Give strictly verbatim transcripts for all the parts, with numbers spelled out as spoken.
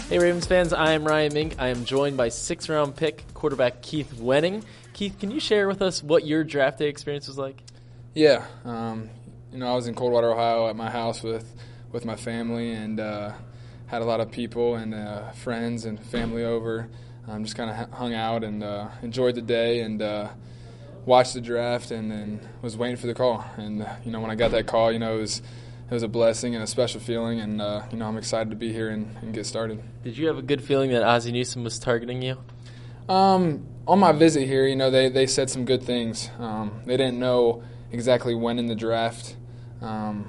Hey Ravens fans, I am Ryan Mink. I am joined by sixth-round pick quarterback Keith Wenning. Keith, can you share with us what your draft day experience was like? Yeah, um, you know, I was in Coldwater, Ohio at my house with, with my family and uh, had a lot of people and uh, friends and family over. Um, just kind of hung out and uh, enjoyed the day and uh, watched the draft and then was waiting for the call. And, uh, you know, when I got that call, you know, it was it was a blessing and a special feeling, and, uh, you know, I'm excited to be here and, and get started. Did you have a good feeling that Ozzie Newsome was targeting you? Um, on my visit here, you know, they, they said some good things. Um, they didn't know exactly when in the draft, um,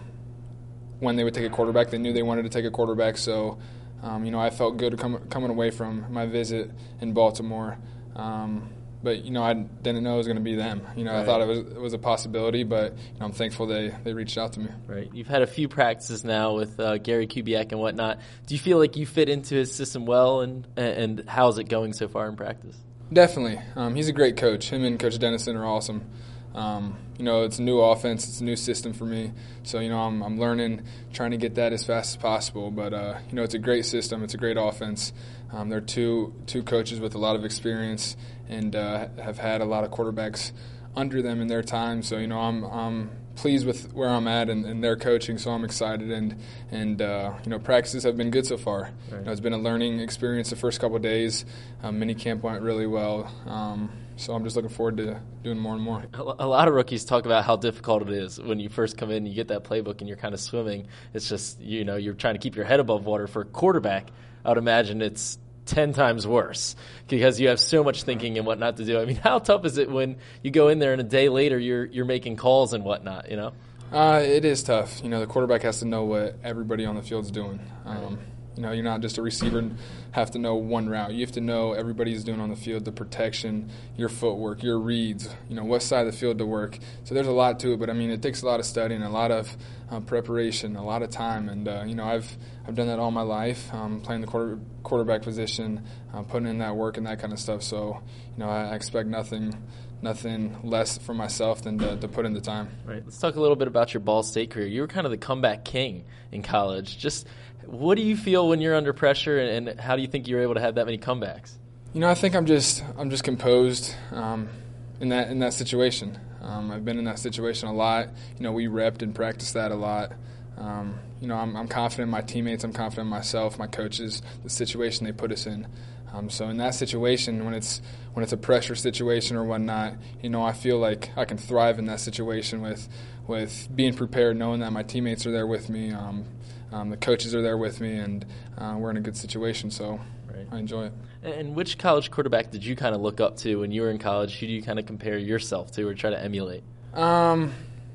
when they would take a quarterback. They knew they wanted to take a quarterback, so, um, you know, I felt good com- coming away from my visit in Baltimore. Um, but, you know, I didn't know it was going to be them. You know, right. I thought it was it was a possibility, but, you know, I'm thankful they, they reached out to me. Right. You've had a few practices now with uh, Gary Kubiak and whatnot. Do you feel like you fit into his system well, and, and how's it going so far in practice? Definitely. Um, he's a great coach. Him and Coach Dennison are awesome. Um, you know, it's a new offense. It's a new system for me. So, you know, I'm, I'm learning, trying to get that as fast as possible. But, uh, you know, it's a great system. It's a great offense. Um, they're two two coaches with a lot of experience and uh, have had a lot of quarterbacks under them in their time. So, you know, I'm I'm pleased with where I'm at and, and their coaching, so I'm excited. And, and uh, you know, practices have been good so far. Right. You know, it's been a learning experience the first couple of days. Um, mini camp went really well. Um, so I'm just looking forward to doing more and more. A lot of rookies talk about how difficult it is when you first come in and you get that playbook and you're kind of swimming. It's just, you know, you're trying to keep your head above water. For a quarterback, I would imagine it's ten times worse because you have so much thinking and what not to do. I mean, how tough is it when you go in there and a day later you're you're making calls and whatnot, you know? Uh, it is tough. You know, the quarterback has to know what everybody on the field's doing. Um, you know, you're not just a receiver and have to know one route. You have to know everybody's doing on the field, the protection, your footwork, your reads, you know, what side of the field to work. So there's a lot to it, but, I mean, it takes a lot of studying, a lot of uh, preparation, a lot of time. And, uh, you know, I've I've done that all my life, um, playing the quarter, quarterback position, uh, putting in that work and that kind of stuff. So, you know, I, I expect nothing nothing less from myself than to, to put in the time. Right. Let's talk a little bit about your Ball State career. You were kind of the comeback king in college. Just what do you feel when you're under pressure, and, and how do you think you're able to have that many comebacks? You know, I think I'm just I'm just composed um, in that in that situation. Um, I've been in that situation a lot. You know, we repped and practiced that a lot. Um, you know, I'm, I'm confident in my teammates. I'm confident in myself, my coaches, the situation they put us in. Um, so in that situation, when it's when it's a pressure situation or whatnot, you know, I feel like I can thrive in that situation with with being prepared, knowing that my teammates are there with me, um, um, the coaches are there with me, and uh, we're in a good situation. So right. I enjoy it. And which college quarterback did you kind of look up to when you were in college? Who do you kind of compare yourself to or try to emulate? Um,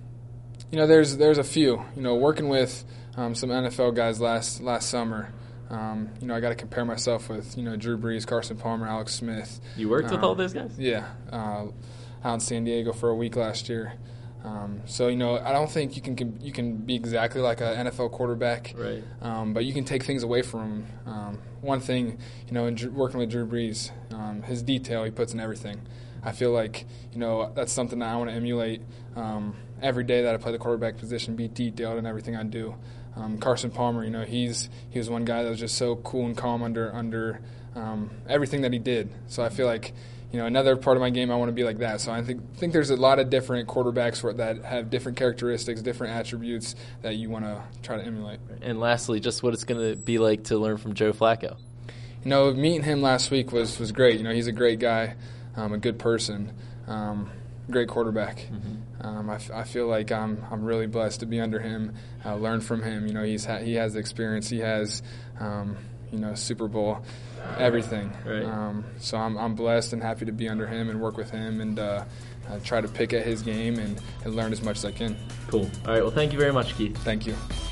you know, there's there's a few. You know, working with um, some N F L guys last last summer. Um, you know, I got to compare myself with, you know, Drew Brees, Carson Palmer, Alex Smith. You worked um, with all those guys? Yeah. Uh, out in San Diego for a week last year. Um, so, you know, I don't think you can you can be exactly like an N F L quarterback. Right. Um, but you can take things away from him. Um, one thing, you know, in working with Drew Brees, um, his detail he puts in everything. I feel like, you know, that's something that I want to emulate um, every day that I play the quarterback position, be detailed in everything I do. Um, Carson Palmer, you know, he's he was one guy that was just so cool and calm under under um, everything that he did. So I feel like, you know, another part of my game I want to be like that. So I think think there's a lot of different quarterbacks for, that have different characteristics, different attributes that you want to try to emulate. And lastly, just what it's going to be like to learn from Joe Flacco. You know, meeting him last week was was great. You know, he's a great guy, um, a good person. Um, Great quarterback. Mm-hmm. Um, I, f- I feel like I'm I'm really blessed to be under him, uh, learn from him. You know, he's ha- he has the experience. He has, um, you know, Super Bowl, everything. Right. Um, so I'm I'm blessed and happy to be under him and work with him and uh, uh, try to pick at his game and, and learn as much as I can. Cool. All right. Well, thank you very much, Keith. Thank you.